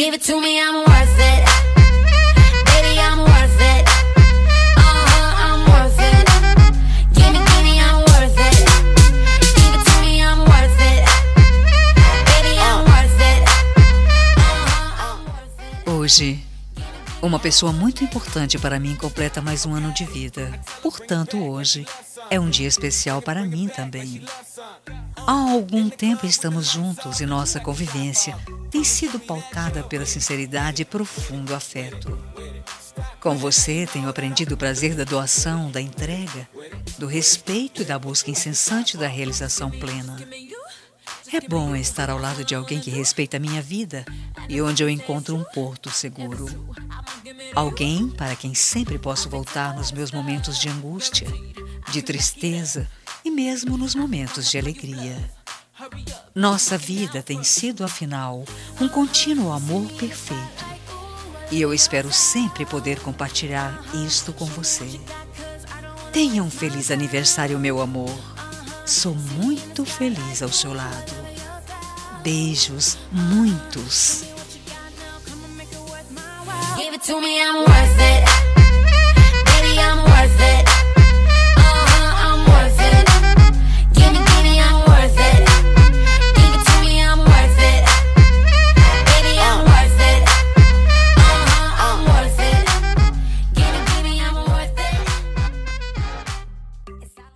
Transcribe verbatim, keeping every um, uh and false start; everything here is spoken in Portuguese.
Give it to me, I'm worth it. Baby, I'm worth it. Uh-huh, I'm worth it. Give me, give me, I'm worth it. Give it to me, I'm worth it. Baby, I'm worth it. Uh-huh, I'm worth it. Hoje, uma pessoa muito importante para mim completa mais um ano de vida. Portanto, hoje é um dia especial para mim também. Há algum tempo estamos juntos e nossa convivência tem sido pautada pela sinceridade e profundo afeto. Com você, tenho aprendido o prazer da doação, da entrega, do respeito e da busca incessante da realização plena. É bom estar ao lado de alguém que respeita a minha vida e onde eu encontro um porto seguro. Alguém para quem sempre posso voltar nos meus momentos de angústia, de tristeza e mesmo nos momentos de alegria. Nossa vida tem sido, afinal, um contínuo amor perfeito. E eu espero sempre poder compartilhar isto com você. Tenha um feliz aniversário, meu amor. Sou muito feliz ao seu lado. Beijos, muitos. Give it to me, I'm worth it.